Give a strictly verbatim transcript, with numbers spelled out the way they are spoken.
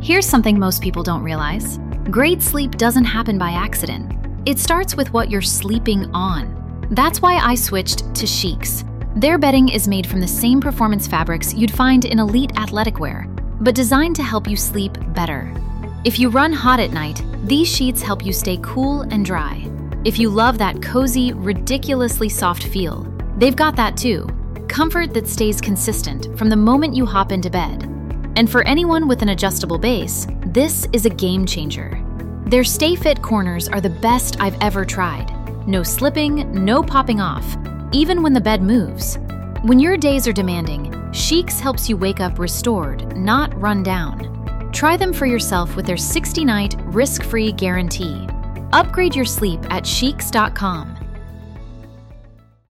Here's something most people don't realize. Great sleep doesn't happen by accident. It starts with what you're sleeping on. That's why I switched to Sheex. Their bedding is made from the same performance fabrics you'd find in elite athletic wear, but designed to help you sleep better. If you run hot at night, these sheets help you stay cool and dry. If you love that cozy, ridiculously soft feel, they've got that too. Comfort that stays consistent from the moment you hop into bed. And for anyone with an adjustable base, this is a game changer. Their Stay Fit corners are the best I've ever tried. No slipping, no popping off, even when the bed moves. When your days are demanding, Sheex helps you wake up restored, not run down. Try them for yourself with their sixty night risk-free guarantee. Upgrade your sleep at sheex dot com.